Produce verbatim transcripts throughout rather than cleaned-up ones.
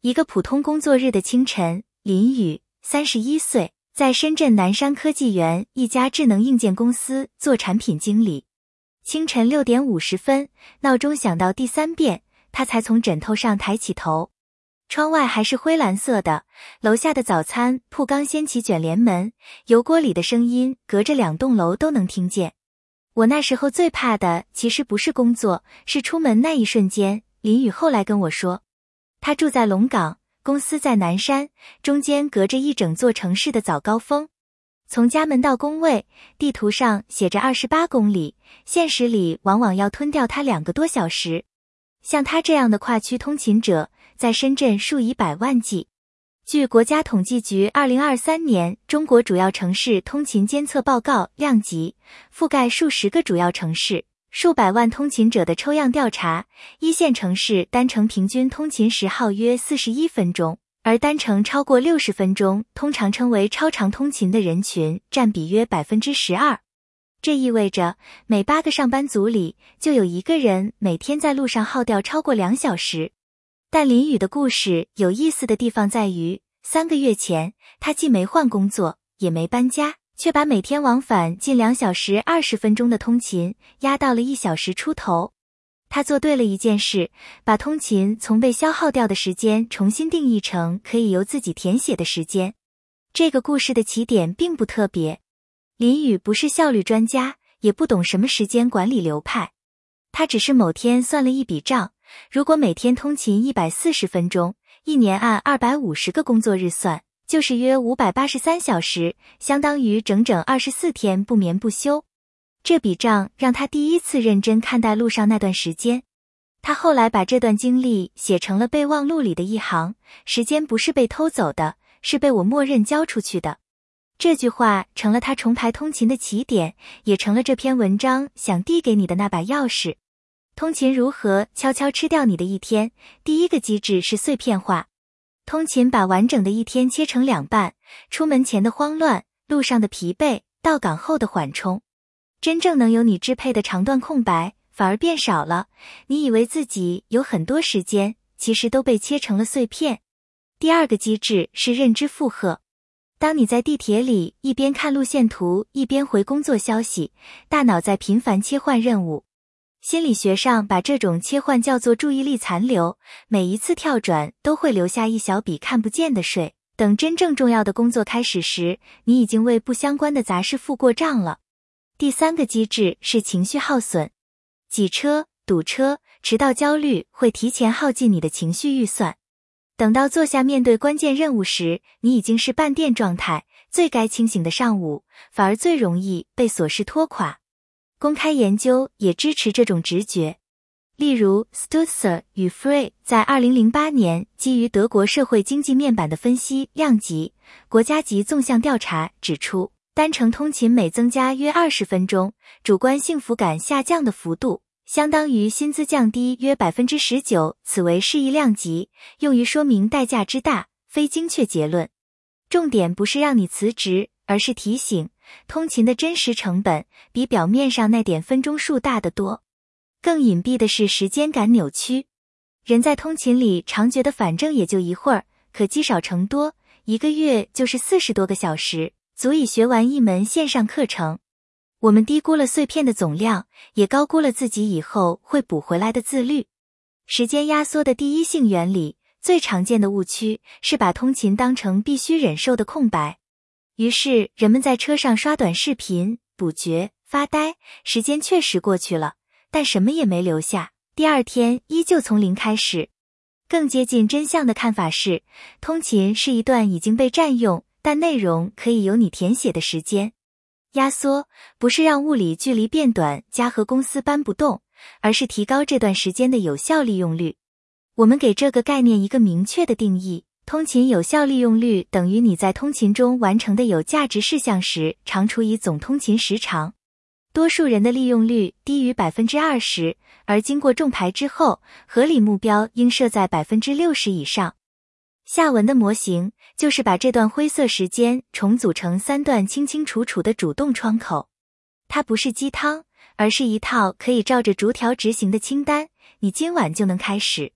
一个普通工作日的清晨，林宇，三十一岁，在深圳南山科技园一家智能硬件公司做产品经理。清晨六点五十分，闹钟响到第三遍，他才从枕头上抬起头。窗外还是灰蓝色的，楼下的早餐铺刚掀起卷帘门，油锅里的声音隔着两栋楼都能听见。我那时候最怕的其实不是工作，是出门那一瞬间。林宇后来跟我说，他住在龙岗，公司在南山，中间隔着一整座城市的早高峰。从家门到工位，地图上写着二十八公里，现实里往往要吞掉他两个多小时。像他这样的跨区通勤者，在深圳数以百万计。据国家统计局二零二三年中国主要城市通勤监测报告量级，覆盖数十个主要城市，数百万通勤者的抽样调查，一线城市单程平均通勤时耗约四十一分钟，而单程超过六十分钟，通常称为超长通勤的人群占比约 百分之十二。这意味着每八个上班族里就有一个人每天在路上耗掉超过两小时。但林宇的故事有意思的地方在于，三个月前他既没换工作也没搬家，却把每天往返近两小时二十分钟的通勤压到了一小时出头。他做对了一件事，把通勤从被消耗掉的时间重新定义成可以由自己填写的时间。这个故事的起点并不特别，林宇不是效率专家，也不懂什么时间管理流派，他只是某天算了一笔账，如果每天通勤一百四十分钟，一年按二百五十个工作日算，就是约五百八十三小时，相当于整整二十四天不眠不休。这笔账让他第一次认真看待路上那段时间。他后来把这段经历写成了备忘录里的一行，时间不是被偷走的，是被我默认交出去的。这句话成了他重排通勤的起点，也成了这篇文章想递给你的那把钥匙。通勤如何悄悄吃掉你的一天？第一个机制是碎片化。通勤把完整的一天切成两半，出门前的慌乱，路上的疲惫，到岗后的缓冲。真正能由你支配的长段空白反而变少了，你以为自己有很多时间，其实都被切成了碎片。第二个机制是认知负荷。当你在地铁里一边看路线图一边回工作消息，大脑在频繁切换任务。心理学上把这种切换叫做注意力残留，每一次跳转都会留下一小笔看不见的税，等真正重要的工作开始时，你已经为不相关的杂事付过账了。第三个机制是情绪耗损。挤车、堵车、迟到焦虑会提前耗尽你的情绪预算。等到坐下面对关键任务时，你已经是半电状态，最该清醒的上午，反而最容易被琐事拖垮。公开研究也支持这种直觉。例如 Stutzer 与 Frey 在二零零八年基于德国社会经济面板的分析量级国家级纵向调查指出，单程通勤每增加约二十分钟，主观幸福感下降的幅度相当于薪资降低约 百分之十九， 此为适宜量级，用于说明代价之大，非精确结论。重点不是让你辞职，而是提醒通勤的真实成本比表面上那点分钟数大得多。更隐蔽的是时间感扭曲。人在通勤里常觉得反正也就一会儿，可积少成多，一个月就是四十多个小时，足以学完一门线上课程。我们低估了碎片的总量，也高估了自己以后会补回来的自律。时间压缩的第一性原理，最常见的误区是把通勤当成必须忍受的空白。于是人们在车上刷短视频、补觉、发呆，时间确实过去了，但什么也没留下，第二天依旧从零开始。更接近真相的看法是，通勤是一段已经被占用，但内容可以由你填写的时间。压缩不是让物理距离变短，家和公司搬不动，而是提高这段时间的有效利用率。我们给这个概念一个明确的定义，通勤有效利用率等于你在通勤中完成的有价值事项时常除以总通勤时长。多数人的利用率低于 百分之二十， 而经过重排之后，合理目标应设在 百分之六十 以上。下文的模型就是把这段灰色时间重组成三段清清楚楚的主动窗口。它不是鸡汤，而是一套可以照着逐条执行的清单，你今晚就能开始。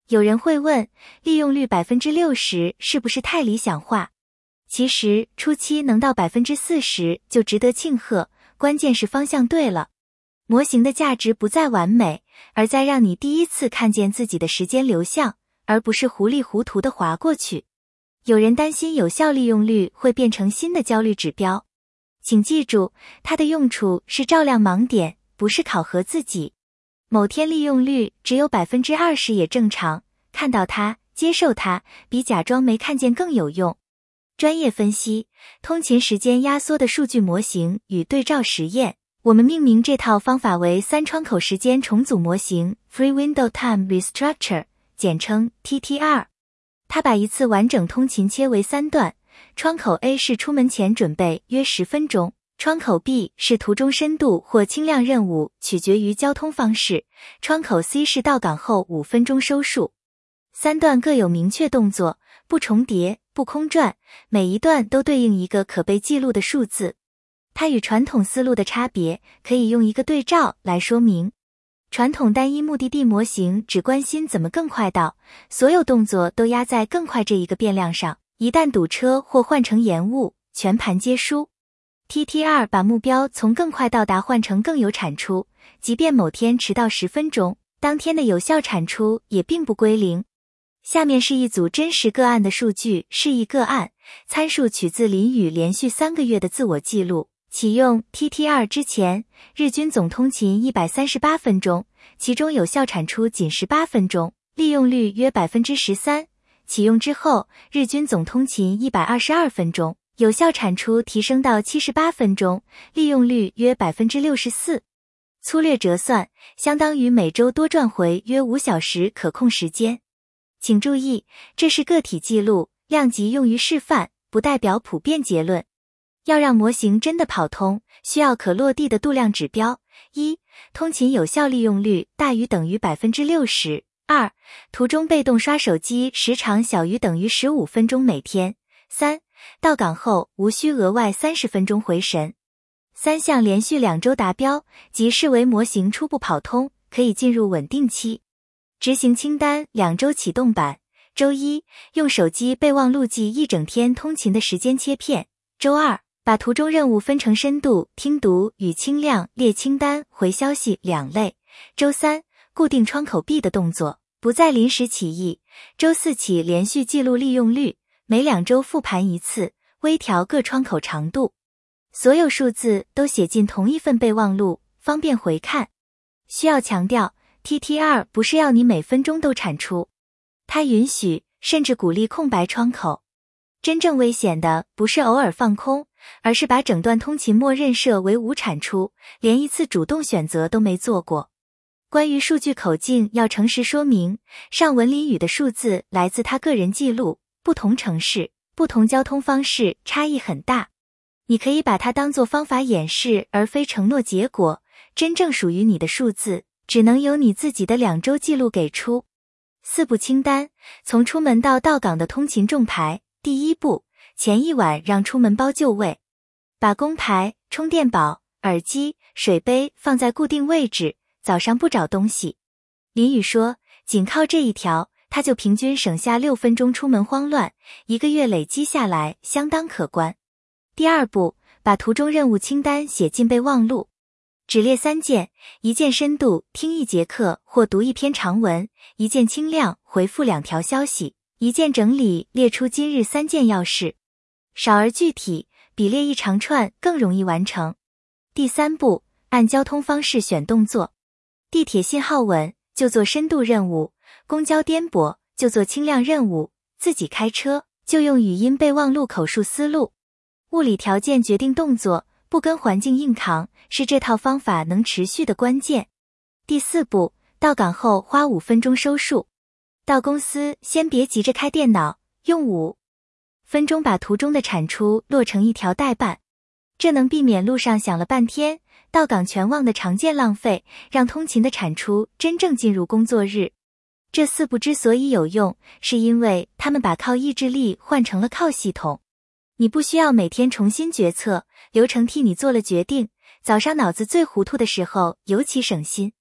有人会问，利用率 百分之六十 是不是太理想化？其实初期能到 百分之四十 就值得庆贺，关键是方向对了。模型的价值不在完美，而在让你第一次看见自己的时间流向，而不是糊里糊涂地滑过去。有人担心有效利用率会变成新的焦虑指标，请记住，它的用处是照亮盲点，不是考核自己。某天利用率只有 百分之二十 也正常，看到它，接受它，比假装没看见更有用。专业分析，通勤时间压缩的数据模型与对照实验。我们命名这套方法为三窗口时间重组模型 Three Window Time Restructure， 简称 T T R。 它把一次完整通勤切为三段，窗口 A 是出门前准备约十分钟，窗口 B 是途中深度或轻量任务，取决于交通方式，窗口 C 是到岗后五分钟收束。三段各有明确动作，不重叠，不空转，每一段都对应一个可被记录的数字。它与传统思路的差别，可以用一个对照来说明。传统单一目的地模型只关心怎么更快到，所有动作都压在更快这一个变量上，一旦堵车或换成延误，全盘皆输。T T R 把目标从更快到达换成更有产出，即便某天迟到十分钟，当天的有效产出也并不归零。下面是一组真实个案的数据示意个案，参数取自林宇连续三个月的自我记录。启用 T T R 之前，日均总通勤一百三十八分钟，其中有效产出仅十八分钟，利用率约 百分之十三。 启用之后，日均总通勤一百二十二分钟，有效产出提升到七十八分钟，利用率约 百分之六十四。 粗略折算，相当于每周多赚回约五小时可控时间。请注意，这是个体记录，量级用于示范，不代表普遍结论。要让模型真的跑通，需要可落地的度量指标：一、通勤有效利用率大于等于 百分之六十； 二、途中被动刷手机时长小于等于十五分钟每天；三、到岗后无需额外三十分钟回神。三项连续两周达标，即视为模型初步跑通，可以进入稳定期。执行清单两周启动版：周一，用手机备忘录记一整天通勤的时间切片；周二，把途中任务分成深度、听读与轻量列清单回消息两类；周三，固定窗口 B 的动作，不再临时起意；周四起连续记录利用率，每两周复盘一次，微调各窗口长度。所有数字都写进同一份备忘录，方便回看。需要强调， T T R 不是要你每分钟都产出，它允许甚至鼓励空白窗口。真正危险的不是偶尔放空，而是把整段通勤默认设为无产出，连一次主动选择都没做过。关于数据口径要诚实说明，上文林宇的数字来自他个人记录，不同城市、不同交通方式差异很大。你可以把它当作方法演示，而非承诺结果。真正属于你的数字，只能由你自己的两周记录给出。四步清单，从出门到到岗的通勤重排。第一步，前一晚让出门包就位，把工牌、充电宝、耳机、水杯放在固定位置，早上不找东西。林宇说，仅靠这一条，他就平均省下六分钟出门慌乱，一个月累积下来相当可观。第二步，把途中任务清单写进备忘录，只列三件：一件深度，听一节课或读一篇长文；一件轻量，回复两条消息；一件整理，列出今日三件要事。少而具体，比列一长串更容易完成。第三步，按交通方式选动作。地铁信号稳，就做深度任务；公交颠簸，就做轻量任务；自己开车，就用语音备忘录口述思路。物理条件决定动作，不跟环境硬扛，是这套方法能持续的关键。第四步，到岗后花五分钟收束。到公司先别急着开电脑，用五分钟把途中的产出落成一条代办，这能避免路上想了半天，到岗全忘的常见浪费，让通勤的产出真正进入工作日。这四步之所以有用，是因为他们把靠意志力换成了靠系统。你不需要每天重新决策，流程替你做了决定，早上脑子最糊涂的时候尤其省心。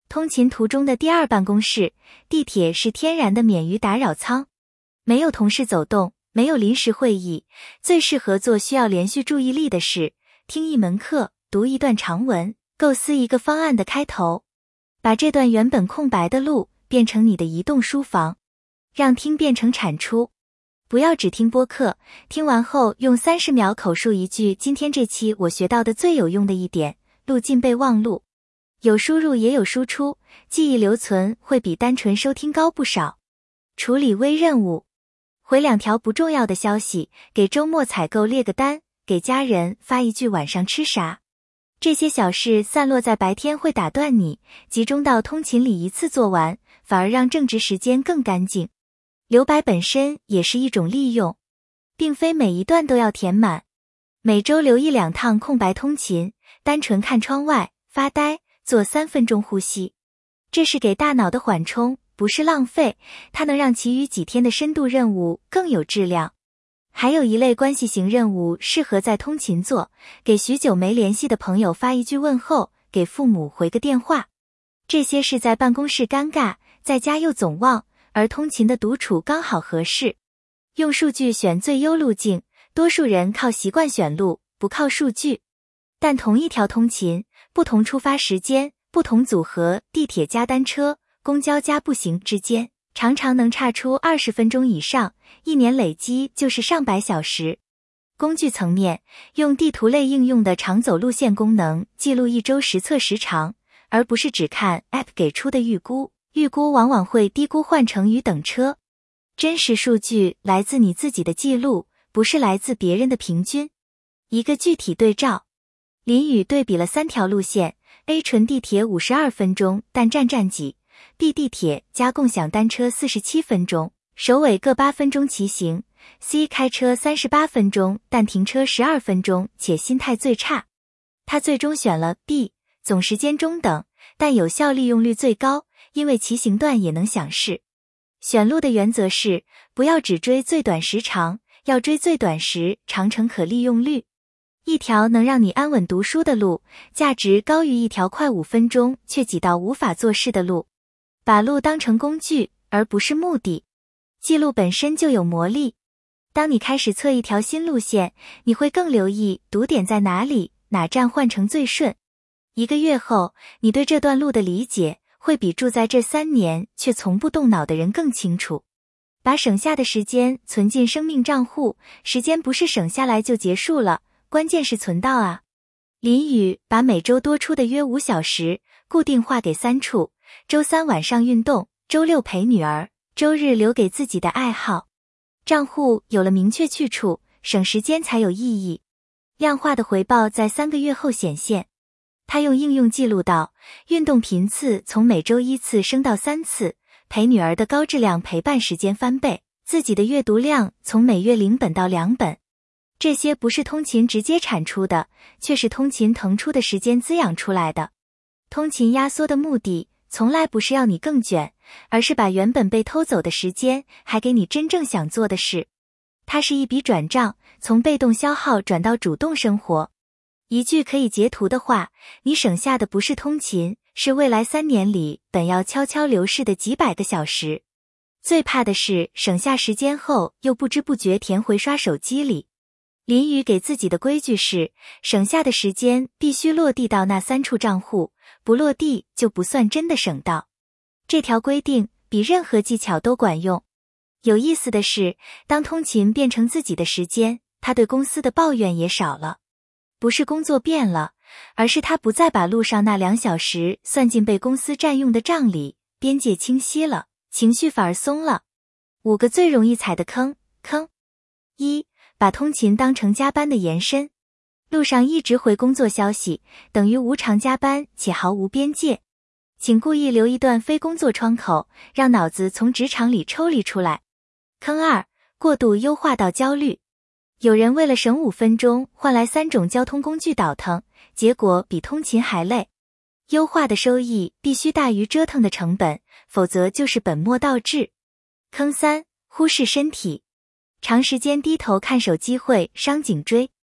通勤途中的第二办公室，地铁是天然的免于打扰舱，没有同事走动，没有临时会议，最适合做需要连续注意力的事，听一门课，读一段长文，构思一个方案的开头。把这段原本空白的路变成你的移动书房，让听变成产出。不要只听播客，听完后用三十秒口述一句今天这期我学到的最有用的一点，录进备忘录。有输入也有输出，记忆留存会比单纯收听高不少。处理微任务，回两条不重要的消息，给周末采购列个单，给家人发一句晚上吃啥。这些小事散落在白天会打断你，集中到通勤里一次做完，反而让正值时间更干净。留白本身也是一种利用，并非每一段都要填满。每周留一两趟空白通勤，单纯看窗外，发呆，做三分钟呼吸。这是给大脑的缓冲，不是浪费，它能让其余几天的深度任务更有质量。还有一类关系型任务适合在通勤做，给许久没联系的朋友发一句问候，给父母回个电话。这些是在办公室尴尬，在家又总忘，而通勤的独处刚好合适。用数据选最优路径，多数人靠习惯选路，不靠数据。但同一条通勤，不同出发时间，不同组合，地铁加单车，公交加步行之间，常常能差出二十分钟以上，一年累积就是上百小时。工具层面，用地图类应用的常走路线功能记录一周实测时长，而不是只看 App 给出的预估，预估往往会低估换乘与等车。真实数据来自你自己的记录，不是来自别人的平均。一个具体对照，林宇对比了三条路线， A 纯地铁五十二分钟但站站挤， B 地铁加共享单车四十七分钟，首尾各八分钟骑行， C 开车三十八分钟但停车十二分钟且心态最差。他最终选了 B， 总时间中等，但有效利用率最高，因为骑行段也能享视。选路的原则是，不要只追最短时长，要追最短时长程可利用率。一条能让你安稳读书的路，价值高于一条快五分钟却挤到无法做事的路。把路当成工具，而不是目的。记录本身就有魔力。当你开始测一条新路线，你会更留意堵点在哪里，哪站换乘最顺。一个月后，你对这段路的理解会比住在这三年却从不动脑的人更清楚。把省下的时间存进生命账户，时间不是省下来就结束了，关键是存到啊。林宇把每周多出的约五小时固定划给三处，周三晚上运动，周六陪女儿，周日留给自己的爱好。账户有了明确去处，省时间才有意义。量化的回报在三个月后显现。他用应用记录到，运动频次从每周一次升到三次，陪女儿的高质量陪伴时间翻倍，自己的阅读量从每月零本到两本。这些不是通勤直接产出的，却是通勤腾出的时间滋养出来的。通勤压缩的目的，从来不是要你更卷，而是把原本被偷走的时间，还给你真正想做的事。它是一笔转账，从被动消耗转到主动生活。一句可以截图的话，你省下的不是通勤，是未来三年里本要悄悄流逝的几百个小时。最怕的是省下时间后，又不知不觉填回刷手机里。林宇给自己的规矩是，省下的时间必须落地到那三处账户，不落地就不算真的省到。这条规定比任何技巧都管用。有意思的是，当通勤变成自己的时间，他对公司的抱怨也少了。不是工作变了，而是他不再把路上那两小时算进被公司占用的账里，边界清晰了，情绪反而松了。五个最容易踩的坑，坑。一，把通勤当成加班的延伸。路上一直回工作消息，等于无偿加班且毫无边界。请故意留一段非工作窗口，让脑子从职场里抽离出来。坑二，过度优化到焦虑。有人为了省五分钟，换来三种交通工具倒腾，结果比通勤还累。优化的收益必须大于折腾的成本，否则就是本末倒置。坑三，忽视身体。长时间低头看手机会伤颈椎。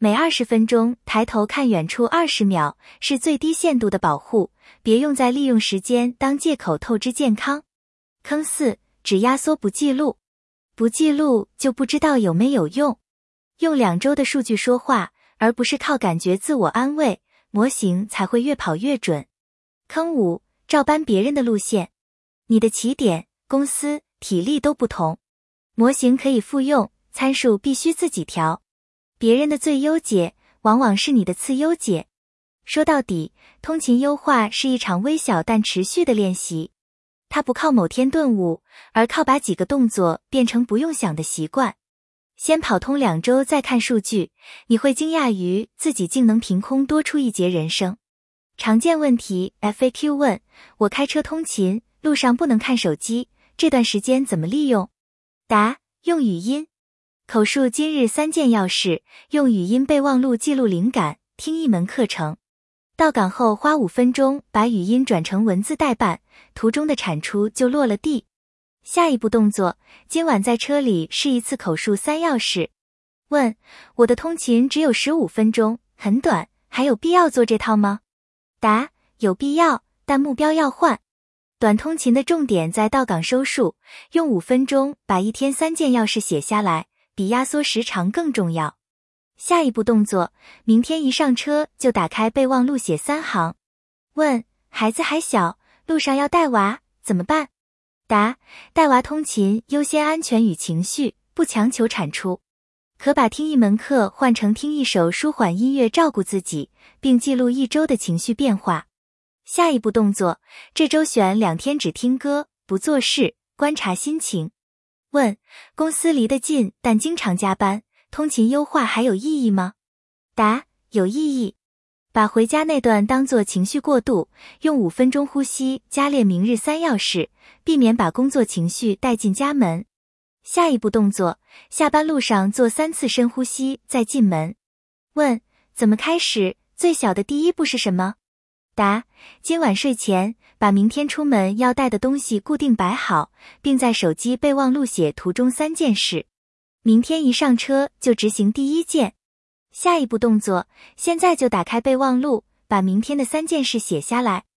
每二十分钟抬头看远处二十秒是最低限度的保护，别用在利用时间当借口透支健康。坑四，只压缩不记录。不记录就不知道有没有用。用两周的数据说话，而不是靠感觉自我安慰，模型才会越跑越准。坑五，照搬别人的路线。你的起点、公司、体力都不同，模型可以复用，参数必须自己调。别人的最优解往往是你的次优解。说到底，通勤优化是一场微小但持续的练习。它不靠某天顿悟，而靠把几个动作变成不用想的习惯。先跑通两周再看数据，你会惊讶于自己竟能凭空多出一节人生。常见问题 F A Q 问：我开车通勤，路上不能看手机，这段时间怎么利用？答：用语音。口述今日三件要事，用语音备忘录记录灵感，听一门课程。到岗后花五分钟把语音转成文字代办，途中的产出就落了地。下一步动作，今晚在车里试一次口述三要事。问：我的通勤只有十五分钟，很短，还有必要做这套吗？答：有必要，但目标要换。短通勤的重点在到岗收束，用五分钟把一天三件要事写下来，比压缩时长更重要。下一步动作，明天一上车就打开备忘录写三行。问：孩子还小，路上要带娃，怎么办？答：带娃通勤优先安全与情绪，不强求产出。可把听一门课换成听一首舒缓音乐照顾自己，并记录一周的情绪变化。下一步动作，这周选两天只听歌，不做事，观察心情。问：公司离得近，但经常加班，通勤优化还有意义吗？答：有意义。把回家那段当作情绪过渡，用五分钟呼吸加列明日三要事，避免把工作情绪带进家门。下一步动作，下班路上做三次深呼吸再进门。问：怎么开始？最小的第一步是什么？答：今晚睡前把明天出门要带的东西固定摆好，并在手机备忘录写途中三件事。明天一上车就执行第一件。下一步动作，现在就打开备忘录，把明天的三件事写下来。